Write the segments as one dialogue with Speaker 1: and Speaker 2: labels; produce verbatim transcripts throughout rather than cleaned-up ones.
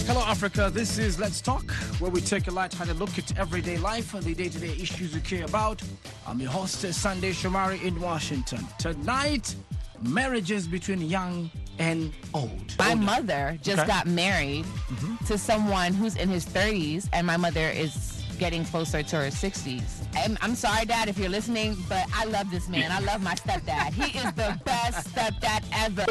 Speaker 1: Hello, Africa. This is Let's Talk, where we take a light-hearted look at everyday life and the day-to-day issues we care about. I'm your host, Sunday Shomari in Washington. Tonight, marriages between young and old.
Speaker 2: My
Speaker 1: Older.
Speaker 2: mother just
Speaker 1: Okay.
Speaker 2: got married
Speaker 1: Mhm.
Speaker 2: to someone who's in his thirties, and my mother is getting closer to her sixties. I'm, I'm sorry, Dad, if you're listening, but I love this man. I love my stepdad. He is the best stepdad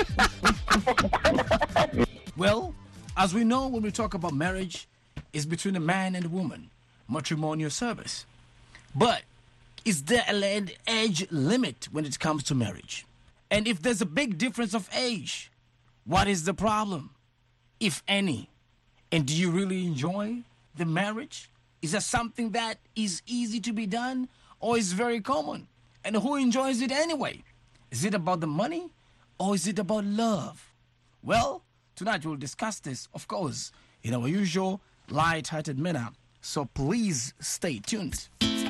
Speaker 2: ever.
Speaker 1: Well, as we know, when we talk about marriage, it's between a man and a woman, matrimonial service. But is there an age limit when it comes to marriage? And if there's a big difference of age, what is the problem, if any? And do you really enjoy the marriage? Is that something that is easy to be done, or is very common? And who enjoys it anyway? Is it about the money, or is it about love? Well, tonight we'll discuss this, of course, in our usual light-hearted manner. So please stay tuned.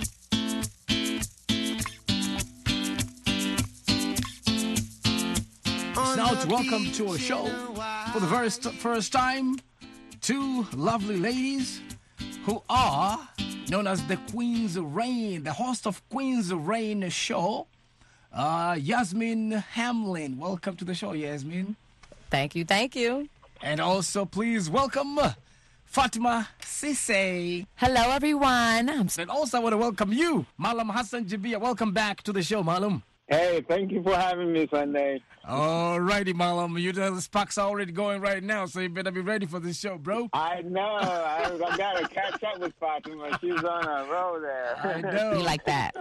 Speaker 1: It's now to welcome to our show for the very st- first time two lovely ladies who are known as the Queens of Rain, the host of Queens of Rain show, uh, Yasmin Hamlin. Welcome to the show, Yasmin.
Speaker 2: Thank you, thank you.
Speaker 1: And also, please welcome Fatima Sise.
Speaker 2: Hello, everyone. I'm
Speaker 1: And also, I want to welcome you, Malam Hassan Jabia. Welcome back to the show, Malam.
Speaker 3: Hey, thank you for having me, Sunday.
Speaker 1: All righty, Malam. You know the sparks are already going right now, so you better be ready for this show, bro.
Speaker 3: I know. I, I got to catch up with Fatima. She's on a roll there.
Speaker 1: I know.
Speaker 2: you like that.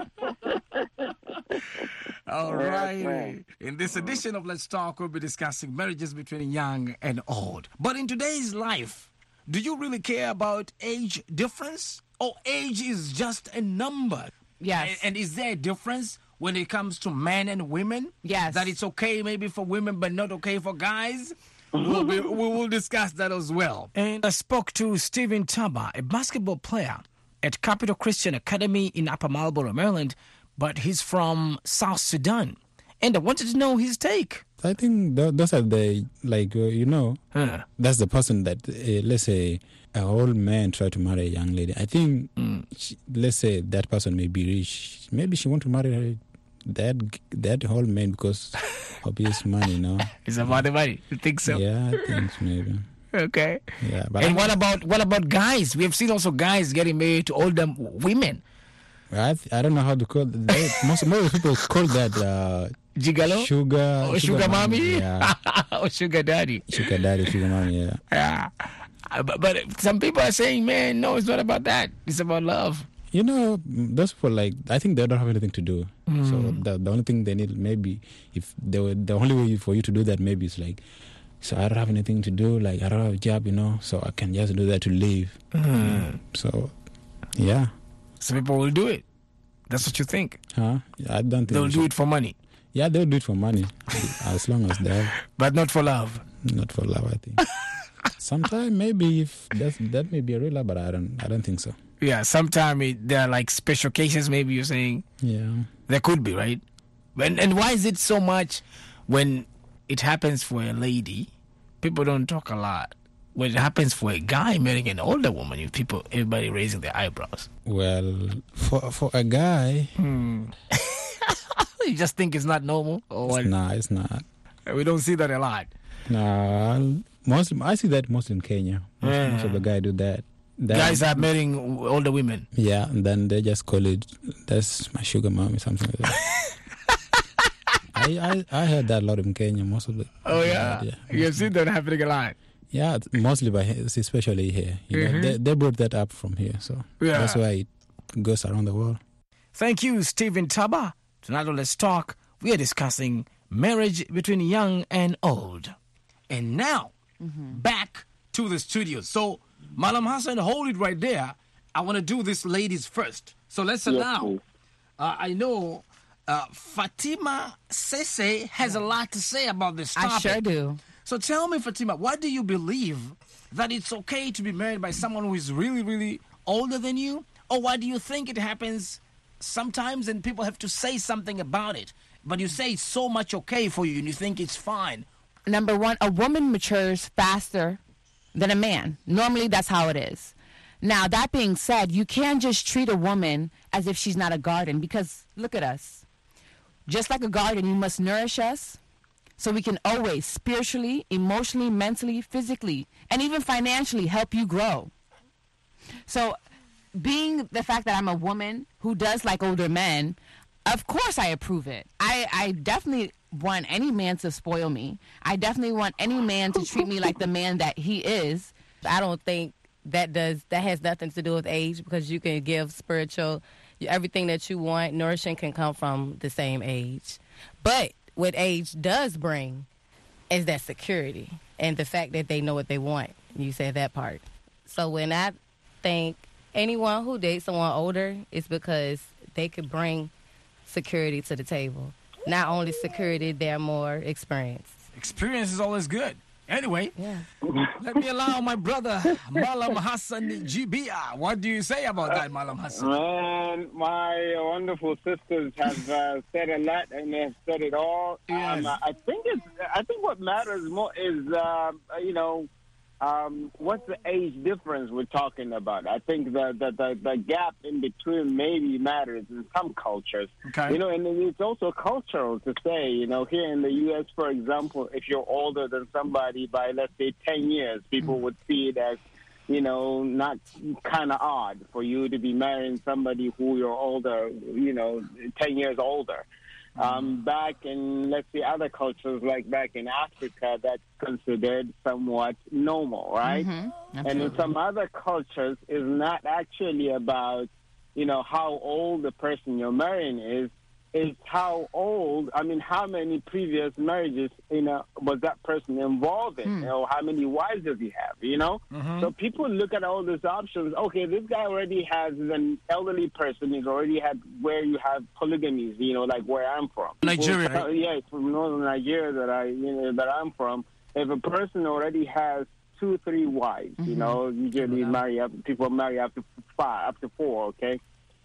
Speaker 1: All
Speaker 3: Yes,
Speaker 1: right.
Speaker 3: man.
Speaker 1: In this edition of Let's Talk, we'll be discussing marriages between young and old. But in today's life, do you really care about age difference? Or age is just a number?
Speaker 2: Yes.
Speaker 1: And, and is there a difference when it comes to men and women?
Speaker 2: Yes.
Speaker 1: That it's okay maybe for women, but not okay for guys? We'll be, we will discuss that as well. And I spoke to Stephen Taba, a basketball player at Capital Christian Academy in Upper Marlboro, Maryland, but he's from South Sudan. And I wanted to know his take.
Speaker 4: I think th- those are the, like, uh, you know,
Speaker 1: Huh.
Speaker 4: that's the person that, uh, let's say, an old man try to marry a young lady. I think,
Speaker 1: Mm.
Speaker 4: she, let's say, that person may be rich. Maybe she want to marry her, that that old man because of his money, you know.
Speaker 1: It's about the money. You think so?
Speaker 4: Yeah, I think so, maybe.
Speaker 1: Okay.
Speaker 4: Yeah, but
Speaker 1: And
Speaker 4: I,
Speaker 1: what about what about guys? We have seen also guys getting married to older w- women.
Speaker 4: I, th- I don't know how to call that. Most, most people call that uh,
Speaker 1: Gigolo?
Speaker 4: sugar,
Speaker 1: Or sugar, mommy?
Speaker 4: Yeah,
Speaker 1: Or sugar daddy?
Speaker 4: sugar daddy, sugar mommy, yeah.
Speaker 1: Yeah. Uh, But, but some people are saying, man, no, it's not about that. It's about love.
Speaker 4: You know, those people, like, I think they don't have anything to do.
Speaker 1: Mm.
Speaker 4: So the, the only thing they need, maybe, if they were, the only way for you to do that, maybe is like, so I don't have anything to do, like, I don't have a job, you know, so I can just do that to live.
Speaker 1: Mm.
Speaker 4: So, yeah.
Speaker 1: Some people will do it. That's what you think.
Speaker 4: Huh? I don't think
Speaker 1: They'll
Speaker 4: we
Speaker 1: do
Speaker 4: should-
Speaker 1: it for money,
Speaker 4: Yeah, they'll do it for money, as long as they have,
Speaker 1: but not for love.
Speaker 4: not for love, I think. Sometimes maybe if that's, that may be a real love, but I don't, I don't think so.
Speaker 1: Yeah, sometimes there are like special cases, maybe you're saying.
Speaker 4: Yeah.
Speaker 1: There could be, right? And, and why is it so much when it happens for a lady, people don't talk a lot. When it happens for a guy marrying an older woman, you people, everybody raising their eyebrows.
Speaker 4: Well, for for a guy,
Speaker 1: You just think it's not normal? Or what?
Speaker 4: it's not, it's not.
Speaker 1: We don't see that a lot.
Speaker 4: No, Muslim. I see that mostly in Kenya. Most,
Speaker 1: Yeah.
Speaker 4: most of the guys do that. that.
Speaker 1: Guys are marrying older women.
Speaker 4: Yeah, and then they just call it, that's my sugar mommy, something like that. I, I I heard that a lot in Kenya, most of it.
Speaker 1: Oh, yeah?
Speaker 4: yeah.
Speaker 1: You've seen that happening a lot.
Speaker 4: Yeah, it's mostly by here, especially here. You know,
Speaker 1: Mhm.
Speaker 4: they, they brought that up from here, so
Speaker 1: Yeah.
Speaker 4: that's why it goes around the world.
Speaker 1: Thank you, Stephen Taba. Tonight on Let's Talk, we are discussing marriage between young and old. And now, back to the studio. So, Malam Hassan, hold it right there. I want to do this ladies first. So let's
Speaker 3: Yes,
Speaker 1: allow.
Speaker 3: please.
Speaker 1: Uh, I know uh, Fatima Sese has a lot to say about this topic.
Speaker 2: I sure do.
Speaker 1: So tell me, Fatima, why do you believe that it's okay to be married by someone who is really, really older than you? Or why do you think it happens sometimes and people have to say something about it? But you say it's so much okay for you and you think it's fine.
Speaker 2: Number one, a woman matures faster than a man. Normally, that's how it is. Now, that being said, you can't just treat a woman as if she's not a garden, because look at us. Just like a garden, you must nourish us so we can always spiritually, emotionally, mentally, physically, and even financially help you grow. So being the fact that I'm a woman who does like older men, of course I approve it. I, I definitely want any man to spoil me. I definitely want any man to treat me like the man that he is.
Speaker 5: I don't think that does that has nothing to do with age, because you can give spiritual, everything that you want, nourishing can come from the same age. But what age does bring is that security and the fact that they know what they want. You said that part. So when I think anyone who dates someone older, it's because they could bring security to the table. Not only security, they're more experienced.
Speaker 1: Experience is always good. Anyway,
Speaker 5: Yeah.
Speaker 1: let me allow my brother, Malam Hassan Jibia. What do you say about that, Malam Hassan?
Speaker 3: Man, my wonderful sisters have uh, said a lot, and they've said it all.
Speaker 1: Yes.
Speaker 3: Um, I think it's. I think what matters more is, uh, you know, um, what's the age difference we're talking about. I think the the, the the gap in between maybe matters in some cultures.
Speaker 1: Okay.
Speaker 3: You know, and it's also cultural to say. You know, here in the U S, for example, if you're older than somebody by, let's say, ten years, people
Speaker 1: Mm.
Speaker 3: would see it as, you know, not kind of odd for you to be marrying somebody who you're older, you know, ten years older. Um, back in, let's say, other cultures, like back in Africa, that's considered somewhat normal, right?
Speaker 2: Mm-hmm.
Speaker 3: And in some other cultures, it's not actually about, you know, how old the person you're marrying is. It's how old, I mean, how many previous marriages, you know, was that person involved in?
Speaker 2: Hmm.
Speaker 3: You know, how many wives does he have, you know?
Speaker 1: Mhm.
Speaker 3: So people look at all these options. Okay, this guy already has an elderly person. He's already had where you have polygamies, you know, like where I'm from.
Speaker 1: Nigeria,
Speaker 3: People-
Speaker 1: right?
Speaker 3: Yeah, it's from northern Nigeria that I, you know, that I'm from. If a person already has two, three wives, you know, usually marry up, people marry up to five, up to four, okay?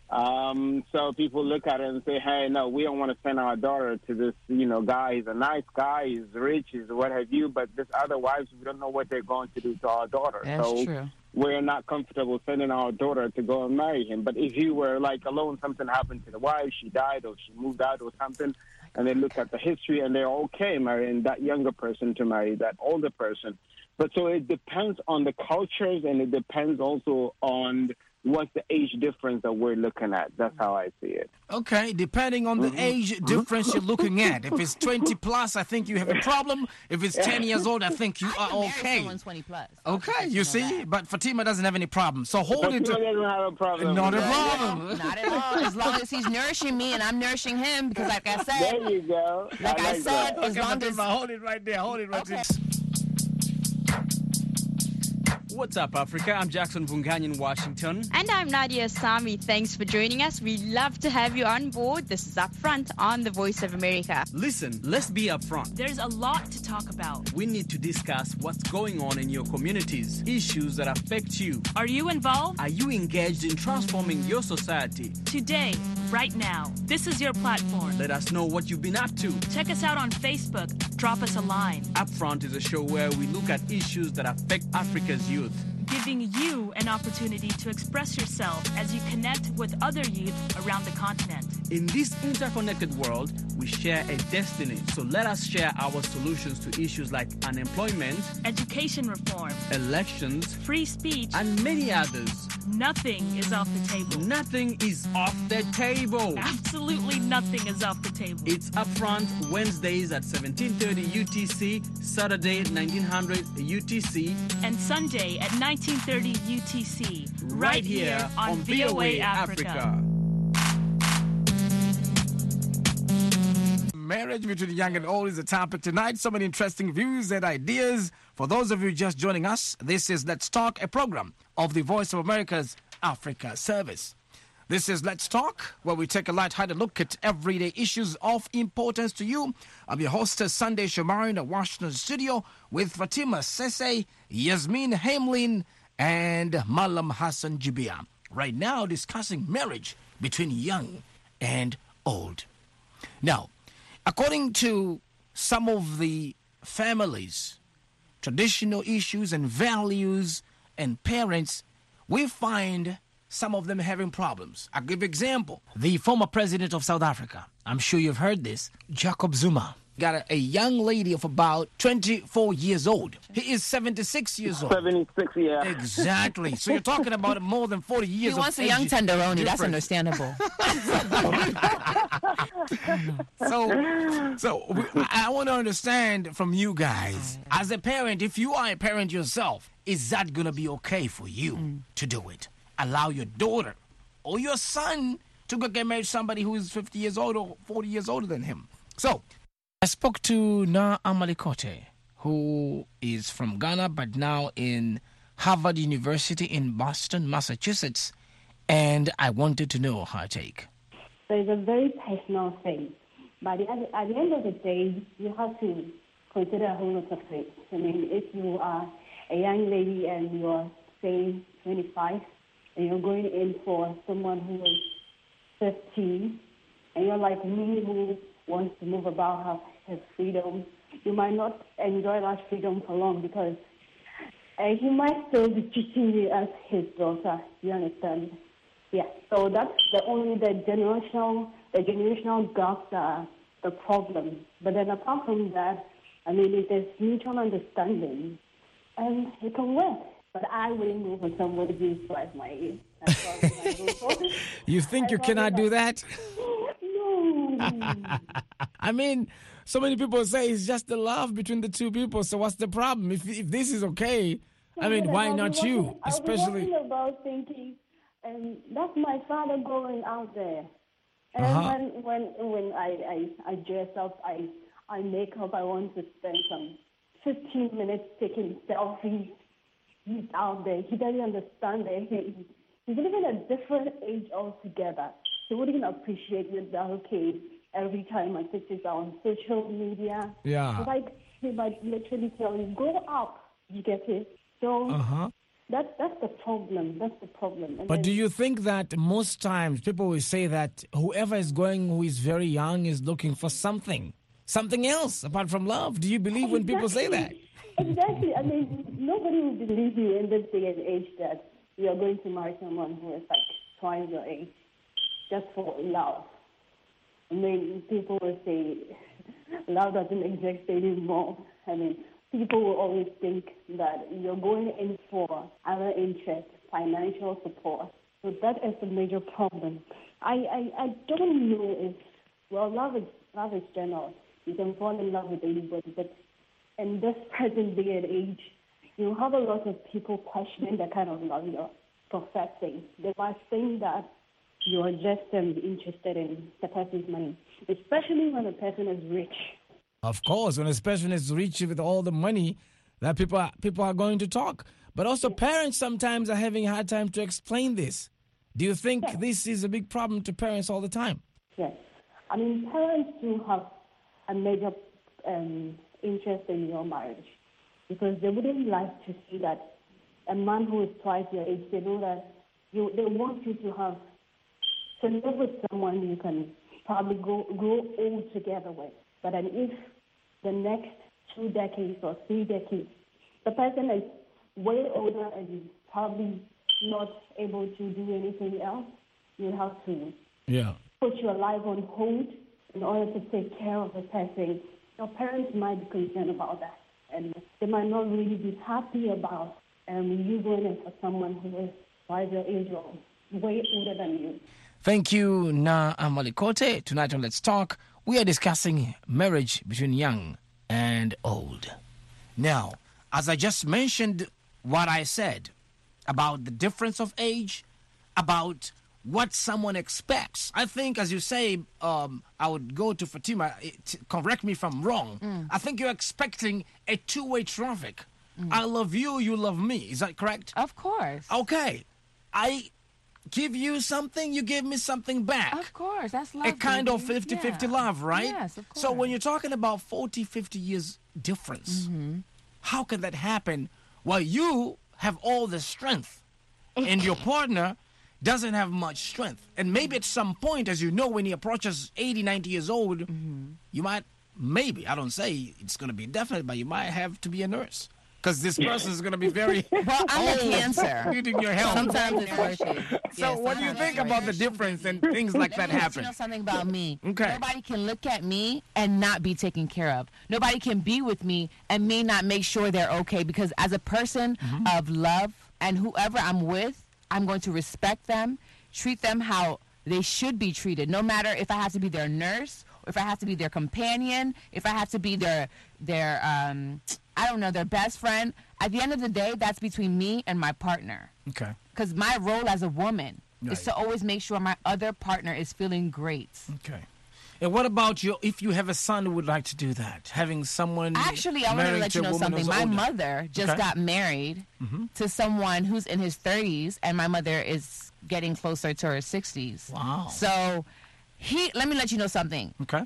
Speaker 3: Um, so people look at it and say, hey, no, we don't want to send our daughter to this, you know, guy. He's a nice guy, he's rich, he's what have you, but this other wives, we don't know what they're going to do to our daughter.
Speaker 2: That's
Speaker 3: so
Speaker 2: true.
Speaker 3: we're not comfortable sending our daughter to go and marry him. But if you were, like, alone, something happened to the wife, she died or she moved out or something, and they look at the history and they're okay marrying that younger person to marry that older person. But so it depends on the cultures, and it depends also on what's the age difference that we're looking at. That's how I see it.
Speaker 1: Okay, depending on the age difference you're looking at. If it's twenty plus, I think you have a problem. If it's ten years old, I think you
Speaker 2: I
Speaker 1: are
Speaker 2: can marry
Speaker 1: okay.
Speaker 2: someone twenty plus.
Speaker 1: Okay, you
Speaker 2: know
Speaker 1: see?
Speaker 2: that.
Speaker 1: But Fatima doesn't have any problem. So hold
Speaker 3: But
Speaker 1: it
Speaker 3: Tina
Speaker 1: to...
Speaker 3: doesn't have a problem.
Speaker 1: Not a
Speaker 3: with that.
Speaker 1: problem.
Speaker 2: Not at all. As long as he's nourishing me and I'm nourishing him, because like I said,
Speaker 3: There you go.
Speaker 2: like I,
Speaker 3: like
Speaker 2: said,
Speaker 3: that.
Speaker 2: as long as
Speaker 1: hold it right there. Hold it right
Speaker 2: Okay.
Speaker 1: there.
Speaker 6: What's up, Africa? I'm Jackson Vungany in Washington.
Speaker 7: And I'm Nadia Sami. Thanks for joining us. We love to have you on board. This is Upfront on the Voice of America.
Speaker 6: Listen, let's be upfront.
Speaker 8: There's a lot to talk about.
Speaker 6: We need to discuss what's going on in your communities, issues that affect you.
Speaker 8: Are you involved?
Speaker 6: Are you engaged in transforming your society?
Speaker 8: Today, right now, this is your platform.
Speaker 6: Let us know what you've been up to.
Speaker 8: Check us out on Facebook. Drop us a line.
Speaker 6: Upfront is a show where we look at issues that affect Africa's youth.
Speaker 8: Giving you an opportunity to express yourself as you connect with other youth around the continent.
Speaker 6: In this interconnected world, we share a destiny. So let us share our solutions to issues like unemployment,
Speaker 8: Education reform,
Speaker 6: elections,
Speaker 8: free speech,
Speaker 6: and many others.
Speaker 8: nothing is off the table.
Speaker 6: Nothing is off the table.
Speaker 8: Absolutely nothing is off the table.
Speaker 6: It's Upfront Wednesdays at seventeen thirty U T C, Saturday nineteen hundred U T C,
Speaker 8: And Sunday at nineteen thirty U T C.
Speaker 6: right here on V O A Africa.
Speaker 1: Marriage between young and old is the topic tonight. So many interesting views and ideas. For those of you just joining us, this is Let's Talk, a program of the Voice of America's Africa Service. This is Let's Talk, where we take a light-hearted look at everyday issues of importance to you. I'm your host, Sunday Shomari, in the Washington studio with Fatima Sese, Yasmin Hamlin, and Malam Hassan Jibia. Right now, discussing marriage between young and old. Now, according to some of the families traditional issues and values and parents, we find some of them having problems. I'll give you an example. The former president of South Africa, I'm sure you've heard this, Jacob Zuma, got a, a young lady of about twenty-four years old. He is seventy-six years old.
Speaker 3: seventy-six, yeah.
Speaker 1: Exactly. So you're talking about more than forty years
Speaker 2: He wants
Speaker 1: of
Speaker 2: a young
Speaker 1: age
Speaker 2: tenderoni. That's
Speaker 1: difference.
Speaker 2: understandable.
Speaker 1: So, so we, I, I want to understand from you guys, as a parent, if you are a parent yourself, is that going to be okay for you mm. to do it? Allow your daughter or your son to go get married to somebody who is fifty years old or forty years older than him. So, I spoke to Na Amalikote, who is from Ghana but now in Harvard University in Boston, Massachusetts, and I wanted to know her take.
Speaker 9: So it's a very personal thing. But at the, at the end of the day, you have to consider a whole lot of things. I mean, if you are a young lady and you're, say, twenty-five, and you're going in for someone who is fifteen, and you're like me who wants to move about her, his freedom, you might not enjoy that freedom for long because uh, he might still be treating you as his daughter. You understand? Yeah. So that's the only the generational the generational gaps are the problem. But then apart from that, I mean, if there's mutual understanding, and it can work. But I wouldn't go for somebody who's twice my age. That's what I go for.
Speaker 1: You think
Speaker 9: I
Speaker 1: you cannot do that?
Speaker 9: No.
Speaker 1: I mean, so many people say it's just the love between the two people. So what's the problem? If if this is okay, I mean, why
Speaker 9: I'll be
Speaker 1: not you?
Speaker 9: walking- I'll be
Speaker 1: Especially.
Speaker 9: walking about thinking, and that's my father going out there. And
Speaker 1: Uh-huh.
Speaker 9: when when when I, I, I dress up, I I make up. I want to spend some fifteen minutes taking selfies. He's out there. He doesn't understand that he, he's living a different age altogether. He wouldn't even appreciate it that, okay, every time my pictures are on social media.
Speaker 1: Yeah.
Speaker 9: It's like he might literally tell you, go up. You get it? So
Speaker 1: Uh-huh.
Speaker 9: that's, that's the problem. That's the problem. And
Speaker 1: But
Speaker 9: then-
Speaker 1: do you think that most times people will say that whoever is going who is very young is looking for something, something else apart from love? Do you believe when people say that?
Speaker 9: Exactly. I mean, nobody will believe you in this day and age that you are going to marry someone who is like twice your age just for love. I mean, people will say love doesn't exist anymore. I mean, people will always think that you're going in for other interests, financial support. So that is a major problem. I, I, I don't know if, well, love is, love is general. You can fall in love with anybody, but in this present day and age, you have a lot of people questioning the kind of love you're professing. They might think that you're just um, interested in the person's money, especially when the person is rich.
Speaker 1: Of course, when a person is rich with all the money, that people are, people are going to talk. But also parents sometimes are having a hard time to explain this. Do you think
Speaker 9: Yes.
Speaker 1: this is a big problem to parents all the time?
Speaker 9: Yes. I mean, parents do have a major um, interest in your marriage because they wouldn't like to see that a man who is twice your age, they know that you, they want you to have, to live with someone you can probably go, grow old together with. But then if the next two decades or three decades, the person is way older and probably not able to do anything else, you have to
Speaker 1: Yeah.
Speaker 9: put your life on hold in order to take care of the person. Your parents might be concerned about that, and they might not really be happy about um, you going in for someone who is twice your age or way older than you.
Speaker 1: Thank you, Na Amalikote. Tonight on Let's Talk, we are discussing marriage between young and old. Now, as I just mentioned what I said about the difference of age, about what someone expects. I think, as you say, um, I would go to Fatima, it, correct me if I'm wrong.
Speaker 2: Mm.
Speaker 1: I think you're expecting a two-way traffic. I love you, you love me. Is that correct?
Speaker 2: Of course.
Speaker 1: Okay. I give you something, you give me something back.
Speaker 2: Of course. That's love.
Speaker 1: A kind of
Speaker 2: baby.
Speaker 1: fifty-fifty
Speaker 2: Yeah.
Speaker 1: love, right?
Speaker 2: Yes, of course.
Speaker 1: So when you're talking about forty, fifty years difference,
Speaker 2: Mm-hmm.
Speaker 1: how can that happen while you have all the strength and your partner doesn't have much strength? And maybe at some point, as you know, when he approaches eighty, ninety years old,
Speaker 2: Mm-hmm.
Speaker 1: you might, maybe, I don't say it's going to be definite, but you might have to be a nurse. because this person is going to be very
Speaker 2: Well, I'm a
Speaker 1: old,
Speaker 2: Cancer.
Speaker 1: needing your help.
Speaker 5: Sometimes it's worth it.
Speaker 1: So
Speaker 5: Yeah,
Speaker 1: what do you
Speaker 5: sometimes
Speaker 1: think
Speaker 5: it's
Speaker 1: about
Speaker 5: worth
Speaker 1: the
Speaker 5: it.
Speaker 1: difference and things like that
Speaker 2: Let me let
Speaker 1: happen?
Speaker 2: You know something about me.
Speaker 1: Okay.
Speaker 2: Nobody can look at me and not be taken care of. Nobody can be with me and me not make sure they're okay. Because as a person
Speaker 1: Mm-hmm.
Speaker 2: of love and whoever I'm with, I'm going to respect them, treat them how they should be treated. No matter if I have to be their nurse, or if I have to be their companion, if I have to be their their um, I don't know, their best friend. At the end of the day, that's between me and my partner.
Speaker 1: Okay.
Speaker 2: Because my role as a woman
Speaker 1: Right.
Speaker 2: is to always make sure my other partner is feeling great.
Speaker 1: Okay. And what about you? If you have a son who would like to do that, having someone
Speaker 2: Actually, I want to
Speaker 1: married
Speaker 2: let you
Speaker 1: a
Speaker 2: know
Speaker 1: woman
Speaker 2: something.
Speaker 1: who's
Speaker 2: My
Speaker 1: older?
Speaker 2: mother just
Speaker 1: Okay.
Speaker 2: got married
Speaker 1: Mhm.
Speaker 2: to someone who's in his thirties, and my mother is getting closer to her sixties.
Speaker 1: Wow.
Speaker 2: So, he. Let me let you know something.
Speaker 1: Okay.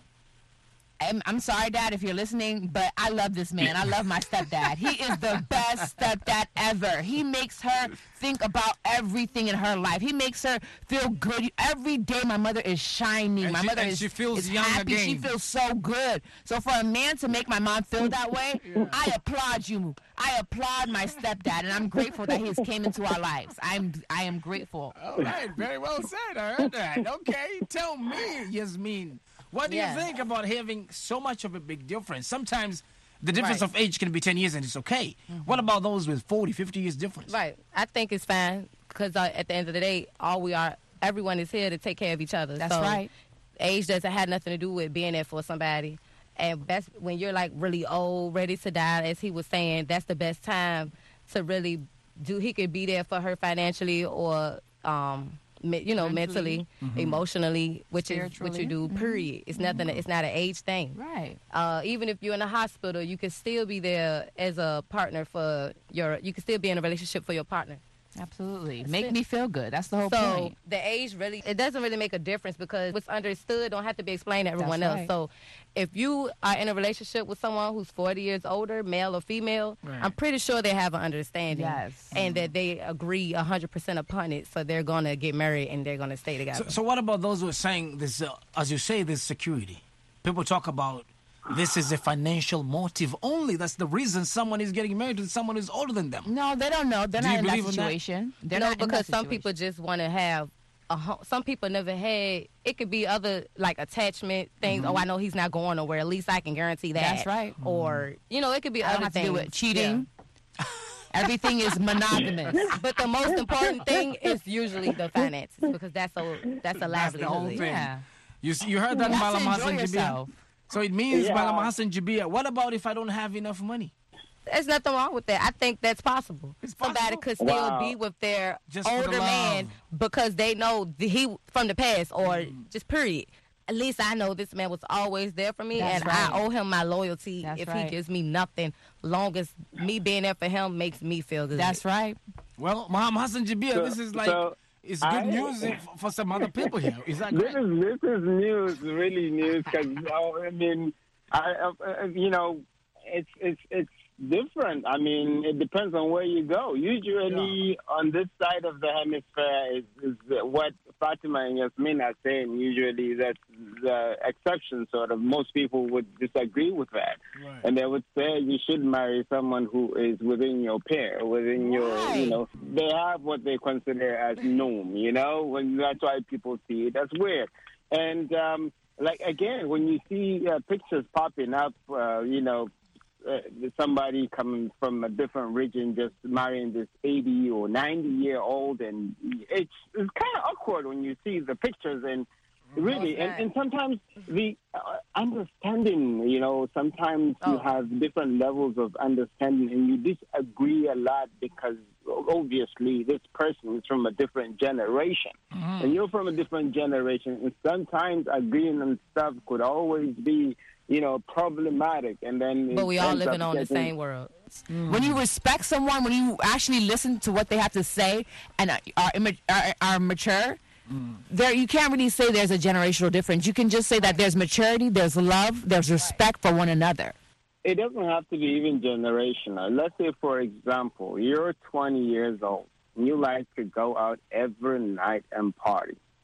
Speaker 2: I'm, I'm sorry, Dad, if you're listening, but I love this man. I love my stepdad. He is the best stepdad ever. He makes her think about everything in her life. He makes her feel good. Every day, my mother is shining.
Speaker 1: And
Speaker 2: my
Speaker 1: she-
Speaker 2: mother
Speaker 1: and
Speaker 2: is,
Speaker 1: she feels
Speaker 2: is
Speaker 1: young
Speaker 2: happy. She
Speaker 1: again.
Speaker 2: feels so good. So for a man to make my mom feel that way, I applaud you. I applaud my stepdad, and I'm grateful that he has came into our lives. I'm I am grateful.
Speaker 1: All right. Very well said. I heard that. Okay. Tell me, Yasmin, what do
Speaker 5: Yeah.
Speaker 1: you think about having so much of a big difference? Sometimes the difference
Speaker 5: Right.
Speaker 1: of age can be ten years and it's okay. What about those with forty, fifty years difference?
Speaker 5: Right. I think it's fine because uh, at the end of the day, all we are, everyone is here to take care of each other.
Speaker 2: That's
Speaker 5: so
Speaker 2: right.
Speaker 5: Age doesn't have nothing to do with being there for somebody. And that's when you're like really old, ready to die, as he was saying, that's the best time to really do. He could be there for her financially or, um, me- you know, mentally,
Speaker 2: Mentally.
Speaker 5: emotionally, which is what
Speaker 2: Spiritually.
Speaker 5: you do, period. It's nothing, it's not an age thing.
Speaker 2: Right.
Speaker 5: Uh, even if you're in a hospital, you can still be there as a partner for your, you can still be in a relationship for your partner.
Speaker 2: Absolutely.
Speaker 5: That's
Speaker 2: Make
Speaker 5: it.
Speaker 2: me feel good. That's the whole
Speaker 5: So
Speaker 2: point.
Speaker 5: the age really, it doesn't really make a difference because what's understood don't have to be explained to everyone
Speaker 2: That's
Speaker 5: else.
Speaker 2: right.
Speaker 5: So if you are in a relationship with someone who's forty years older, male or female,
Speaker 1: Right.
Speaker 5: I'm pretty sure they have an understanding.
Speaker 2: Yes.
Speaker 5: And that they agree one hundred percent upon it. So they're going to get married and they're going to stay together.
Speaker 1: So, so what about those who are saying this, uh, as you say, this security? People talk about this is a financial motive only. That's the reason someone is getting married to someone who's older than them.
Speaker 2: No, they don't know. They're
Speaker 1: Do
Speaker 2: not
Speaker 1: you
Speaker 2: in that
Speaker 1: believe in that?
Speaker 2: situation. They're
Speaker 5: no,
Speaker 2: not in that
Speaker 5: because some
Speaker 2: situation.
Speaker 5: people just want to have a ho- some people never had. It could be other like attachment things. Oh, I know he's not going nowhere. At least I can guarantee that.
Speaker 2: That's right.
Speaker 5: Or you know, it could be
Speaker 2: I don't
Speaker 5: other
Speaker 2: have to
Speaker 5: things.
Speaker 2: do with cheating. Everything is monogamous.
Speaker 5: Yeah. But the most important thing is usually the finances because that's a that's a
Speaker 1: That's the
Speaker 5: livelihood.
Speaker 1: whole thing.
Speaker 2: Yeah.
Speaker 1: You, s- you heard that,
Speaker 2: You have to
Speaker 1: Malam
Speaker 2: enjoy
Speaker 1: Hassan Jabir?
Speaker 2: yourself.
Speaker 1: So it means,
Speaker 3: Yeah.
Speaker 1: Malam Hassan Jabir, what about if I don't have enough money?
Speaker 5: There's nothing wrong with that. I think that's possible.
Speaker 1: It's
Speaker 5: Somebody
Speaker 1: possible?
Speaker 5: could still
Speaker 3: Wow.
Speaker 5: be with their
Speaker 1: Just for the
Speaker 5: older man
Speaker 1: love.
Speaker 5: because they know the, he from the past or
Speaker 1: Mm.
Speaker 5: just period. At least I know this man was always there for me,
Speaker 2: That's
Speaker 5: and
Speaker 2: right.
Speaker 5: I owe him my loyalty.
Speaker 2: That's
Speaker 5: if
Speaker 2: right.
Speaker 5: he gives me nothing, long as me being there for him makes me feel good.
Speaker 2: That's right.
Speaker 1: Well, Malam Hassan Jabir,
Speaker 3: So-
Speaker 1: this is like,
Speaker 3: so
Speaker 1: it's good
Speaker 3: I-
Speaker 1: news if- for some other people here. Is that
Speaker 3: This
Speaker 1: correct?
Speaker 3: is this is news, really news, because I mean, I, I you know, it's it's it's different. I mean, it depends on where you go. Usually, on this side of the hemisphere is, is what Fatima and Yasmin are saying. Usually, that's the exception. Sort of, most people would disagree with that,
Speaker 1: Right.
Speaker 3: and they would say you should marry someone who is within your pair, within your, you
Speaker 2: Right.
Speaker 3: know, they have what they consider as norm. You know, when that's why people see it as weird. And um, like again, when you see uh, pictures popping up, uh, you know, uh, somebody coming from a different region just marrying this eighty or ninety year old, and it's it's kind of awkward when you see the pictures and. Really,
Speaker 5: it's
Speaker 3: and,
Speaker 5: not.
Speaker 3: and sometimes the uh, understanding, you know, sometimes you
Speaker 5: Oh.
Speaker 3: have different levels of understanding and you disagree a lot because obviously this person is from a different generation and you're from a different generation, and sometimes agreeing on stuff could always be, you know, problematic, and then
Speaker 5: But
Speaker 3: it
Speaker 5: we all
Speaker 3: ends
Speaker 5: living
Speaker 3: up
Speaker 5: on the
Speaker 3: getting-
Speaker 5: same world.
Speaker 2: When you respect someone, when you actually listen to what they have to say and are, are, imma- are, are mature, there you can't really say there's a generational difference. You can just say that there's maturity, there's love, there's respect for one another.
Speaker 3: It doesn't have to be even generational. Let's say, for example, you're twenty years old and you like to go out every night and party.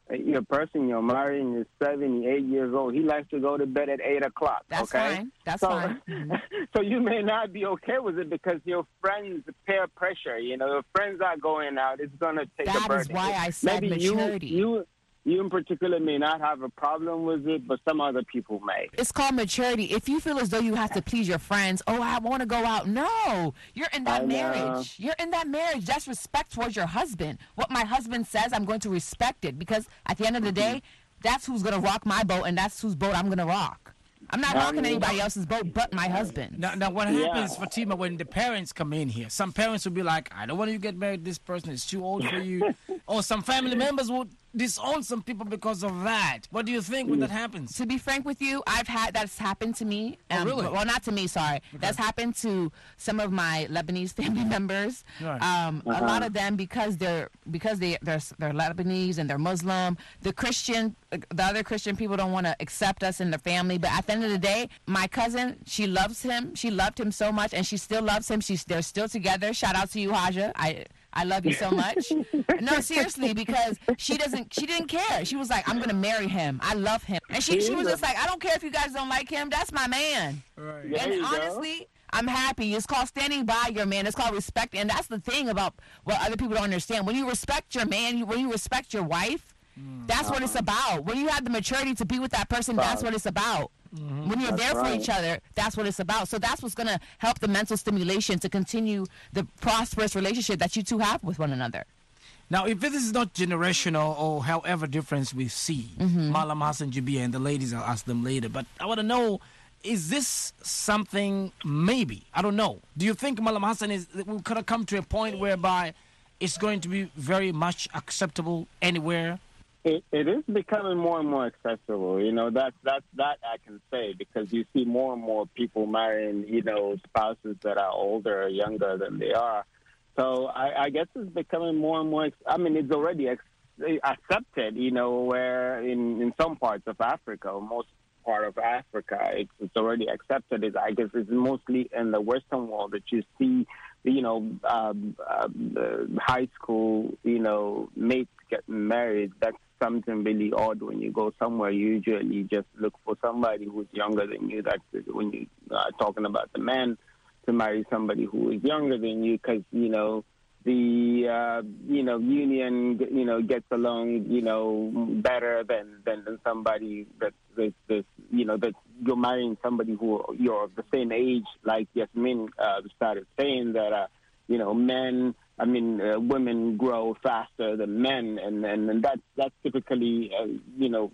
Speaker 3: your person you're marrying is seventy-eight years old. He likes to go to bed at eight o'clock.
Speaker 2: That's
Speaker 3: okay?
Speaker 2: fine. That's
Speaker 3: so,
Speaker 2: fine.
Speaker 3: So you may not be okay with it because your friends peer pressure. You know, your friends are going out. It's going to take
Speaker 2: That
Speaker 3: a burden.
Speaker 2: is why I said
Speaker 3: Maybe
Speaker 2: maturity.
Speaker 3: You, you, you in particular may not have a problem with it, but some other people may.
Speaker 2: It's called maturity. If you feel as though you have to please your friends, oh, I want to go out. No, you're in that
Speaker 3: I know.
Speaker 2: marriage. You're in that marriage. That's respect towards your husband. What my husband says, I'm going to respect it because at the end of the day, that's who's going to rock my boat and that's whose boat I'm going to rock. I'm not rocking
Speaker 3: Um,
Speaker 2: anybody else's boat but my husband.
Speaker 1: Now, now what
Speaker 3: Yeah.
Speaker 1: happens, Fatima, when the parents come in here? Some parents will be like, I don't want you to get married to this person. It's too old for you. Or some family members will disown some people because of that. What do you think when that happens?
Speaker 2: To be frank with you, I've had that's happened to me. Um,
Speaker 1: Oh, really?
Speaker 2: Well, not to me, sorry. That's happened to some of my Lebanese family members.
Speaker 1: Right.
Speaker 2: Um, A lot of them because they're because they they're they're Lebanese and they're Muslim. The Christian, the other Christian people don't want to accept us in the family. But at the end of the day, my cousin, she loves him. She loved him so much, and she still loves him. She's they're still together. Shout out to you, Haja. I. I love you so much. No, seriously, because she doesn't, she didn't care. She was like, I'm going to marry him. I love him. And she, she was just like, I don't care if you guys don't like him. That's my man.
Speaker 1: Right.
Speaker 3: There
Speaker 2: And
Speaker 3: you go.
Speaker 2: honestly, I'm happy. It's called standing by your man. It's called respect. And that's the thing about what other people don't understand. When you respect your man, you, when you respect your wife, that's what it's about. When you have the maturity to be with that person, that's what it's about. When you're
Speaker 3: That's
Speaker 2: there for
Speaker 3: right.
Speaker 2: each other, that's what it's about. So that's what's going to help the mental stimulation to continue the prosperous relationship that you two have with one another.
Speaker 1: Now, if this is not generational or however difference we see, Malam Hassan Jabia and the ladies, I'll ask them later. But I want to know, is this something maybe? I don't know. Do you think Malam Hassan is we could have come to a point whereby it's going to be very much acceptable anywhere?
Speaker 3: It, it is becoming more and more accessible. You know, that's that's that I can say because you see more and more people marrying, you know, spouses that are older or younger than they are. So I, I guess it's becoming more and more. I mean, it's already ex- accepted. You know, where in, in some parts of Africa, or most part of Africa, it's, it's already accepted. It, I guess it's mostly in the Western world that you see, you know, um, um, uh, high school, you know, mates getting married. That's something really odd when you go somewhere. You usually just look for somebody who's younger than you. That's when you are talking about the man to marry somebody who is younger than you because, you know, the, uh, you know, union, you know, gets along, you know, better than, than, than somebody that, that, that, you know, that you're marrying somebody who you're of the same age, like Yasmin uh, started saying that, uh, you know, men, I mean, uh, women grow faster than men, and, and, and that's, that's typically, uh, you know,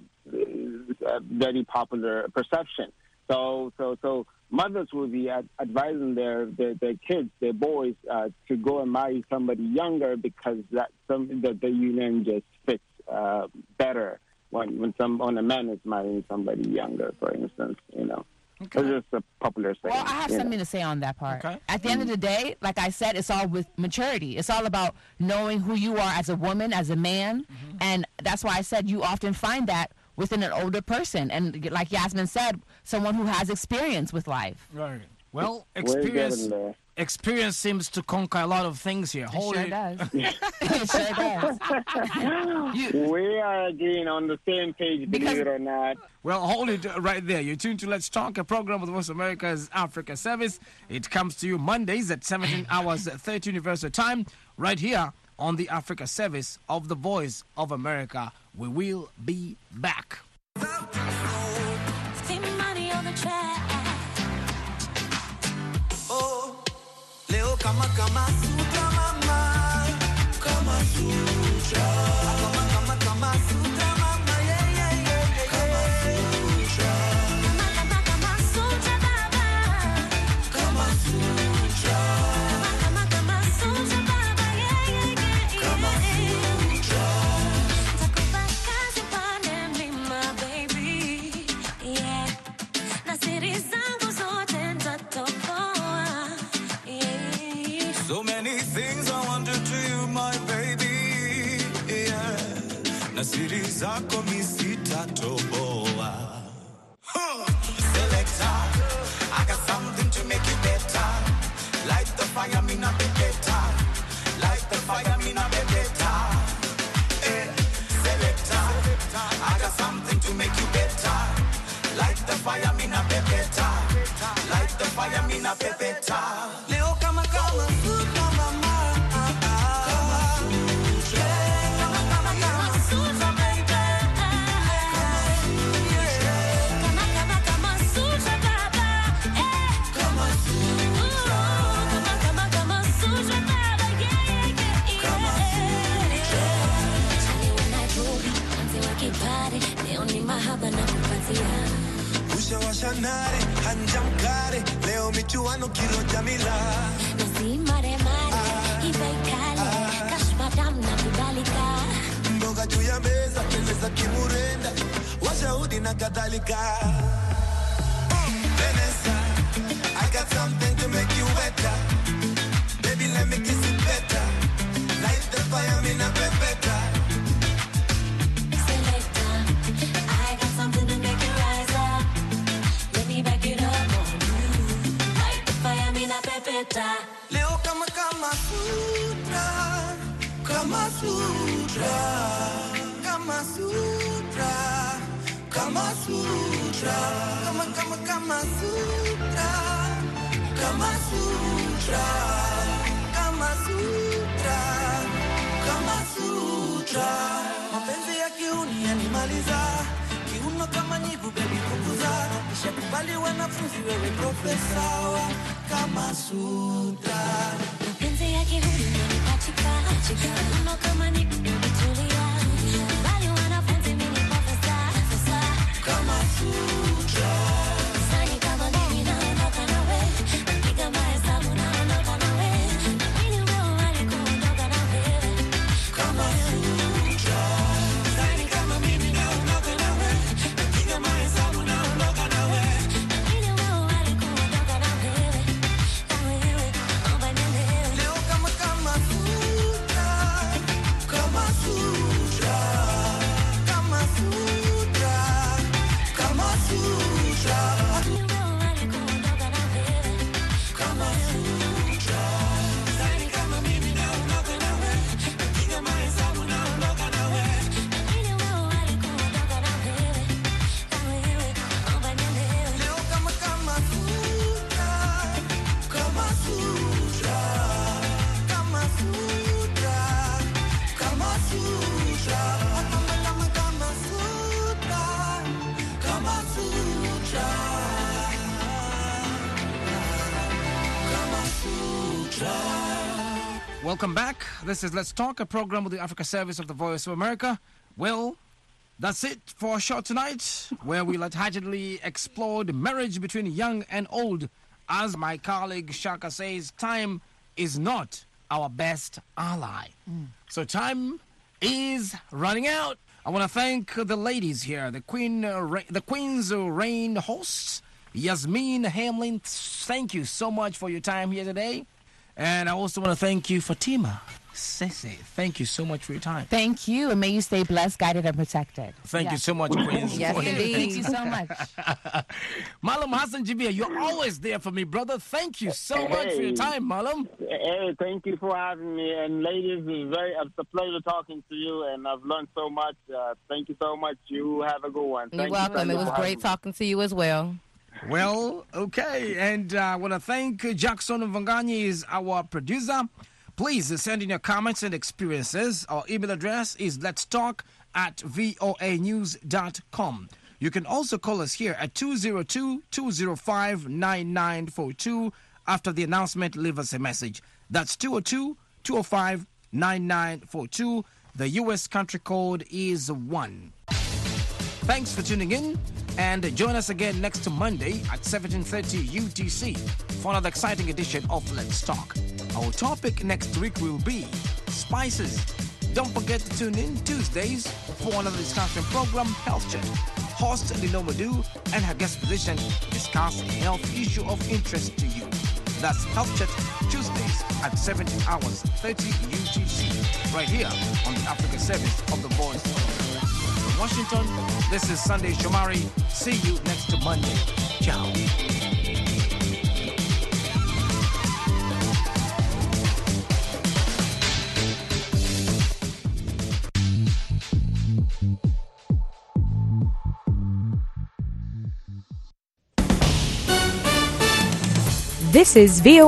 Speaker 3: a very popular perception. So, so, so mothers will be ad- advising their, their, their kids, their boys, uh, to go and marry somebody younger because that's something that the union just fits uh, better when when some when a man is marrying somebody younger, for instance, you know.
Speaker 1: Okay.
Speaker 3: It's just a popular saying.
Speaker 2: Well, I have
Speaker 3: you
Speaker 2: something
Speaker 3: know.
Speaker 2: to say on that part.
Speaker 1: Okay.
Speaker 2: At the end of the day, like I said, it's all with maturity. It's all about knowing who you are as a woman, as a man, and that's why I said you often find that within an older person, and like Yasmin said, someone who has experience with life.
Speaker 1: Right. Well,
Speaker 3: We're
Speaker 1: experience
Speaker 3: getting there.
Speaker 1: experience seems to conquer a lot of things here.
Speaker 2: It
Speaker 1: Hold
Speaker 2: sure
Speaker 1: it.
Speaker 2: does. It sure does. You-
Speaker 3: We are agreeing on the same page, believe
Speaker 2: Because-
Speaker 3: it or not.
Speaker 1: Well, hold it right there. You're tuned to Let's Talk, a program with Voice America's Africa Service. It comes to you Mondays at seventeen hours, thirty Universal Time, right here on the Africa Service of the Voice of America. We will be back.
Speaker 10: Leo kama kama sutra mama, kama sutra, kama kama kama sutra mama, yeah yeah yeah yeah, kama sutra, kama kama kama sutra baba, kama sutra, kama kama kama sutra baba, yeah yeah yeah, kama sutra. Takupa kazi pande mlima baby, yeah, na siri zangu zote nitatoboa. So many things I want to do you, my baby, yeah. Na siri zako mi sitatoboa. Huh. Selector, I got something to make it better. Light the fire, me not be better. Light the fire, me not be better. Eh, selector, fire, me na pepeta. Light the fire, me na pepeta. Leo kama kama sutra mama. Kama sutra. Kama kama kama sutra baby. Kama kama kama sutra baba. Kama sutra. Kama kama kama sutra baba. Yeah yeah yeah. Kama sutra. Tell when I do, until I keep party. Leo ni mahaba na kupatia. Ushawasha nare, hanjamkare. Leo michuano kilo jamila. Nasi mare mare, ibe kale. Kashma dam na kubalika. Mboga juu ya meza, keleza kimurenda. Washahudi na kadhalika. Vanessa, I got something to make you better. Baby, let me kiss it better. Light the fire, me na pepeta. Selector, I got something to make you rise up. Let me back it up on you. Light the fire, me na pepeta. Leo kama kama sutra, kama sutra, kama sutra, kama sutra, kama kama kama sutra, kama sutra, kama sutra, kama sutra. Mapenzi ya kiuni yanimaliza, kiuno kama nyivu baby kukuza. Nishakubali wanafunzi wewe profesa wa kama sutra. Mapenzi ya kiuni yanipachika, kiuno kama nyivu kutulia. Kubali wanafunzi mimi profesa, profesa kama sutra. Sani kama mimi naondoka nawe, napiga mahesabu naondoka nawe. Mimi wewe walikuondoka na wewe kama sutra. Sani kama mimi naondoka nawe, napiga mahesabu naondoka nawe. Mimi wewe walikuondoka na wewe, na wewe omba niende. Leo kama kama sutra, kama sutra, kama sutra, kama sutra. Mimi wewe walikuondoka na wewe kama sutra. Sani kama mimi naondoka nawe, napiga mahesabu naondoka nawe. Mimi wewe walikuondoka na wewe, na wewe omba niende. Leo kama kama sutra, kama sutra, kama sutra, kama sutra. Kama kama kama sutra, kama sutra, kama sutra.
Speaker 1: Welcome back. This is Let's Talk, a program with the Africa Service of the Voice of America. Well, that's it for our show tonight, where we lightheartedly explored marriage between young and old. As my colleague Shaka says, time is not our best ally. So time is running out. I want to thank the ladies here, the Queen, uh, Ra- the Queen's Reign hosts, Yasmin Hamlin. Thank you so much for your time here today. And I also want to thank you, Fatima Sese. Thank you so much for your time.
Speaker 2: Thank you, and may you stay blessed, guided, and protected.
Speaker 1: Thank you
Speaker 2: Yes.
Speaker 1: so much, Queens.
Speaker 2: Yes,
Speaker 1: for-
Speaker 2: indeed. Thank you so much.
Speaker 1: Malam Hassan Jibia, you're always there for me, brother. Thank you so much for your time, Malam.
Speaker 3: Hey, thank you for having me. And ladies, it's very it's a pleasure talking to you, and I've learned so much. Uh, thank you so much. You have a good one.
Speaker 5: You're
Speaker 3: Thank
Speaker 5: welcome.
Speaker 3: You,
Speaker 5: It was great talking to you as well.
Speaker 1: Well, okay. And uh, I want to thank Jackson Vangani, is our producer. Please send in your comments and experiences. Our email address is let's talk at voa news dot com. You can also call us here at two zero two, two zero five, nine nine four two. After the announcement, leave us a message. That's two zero two, two zero five, nine nine four two. The U S country code is one. Thanks for tuning in, and join us again next Monday at seventeen thirty U T C for another exciting edition of Let's Talk. Our topic next week will be spices. Don't forget to tune in Tuesdays for another discussion program, Health Chat. Host Lino Madu and her guest physician discuss a health issue of interest to you. That's Health Chat Tuesdays at seventeen hours thirty U T C, right here on the Africa Service of the Voice of America. From Washington, this is Sunday Shomari. See you next Monday. Ciao.
Speaker 11: This is V O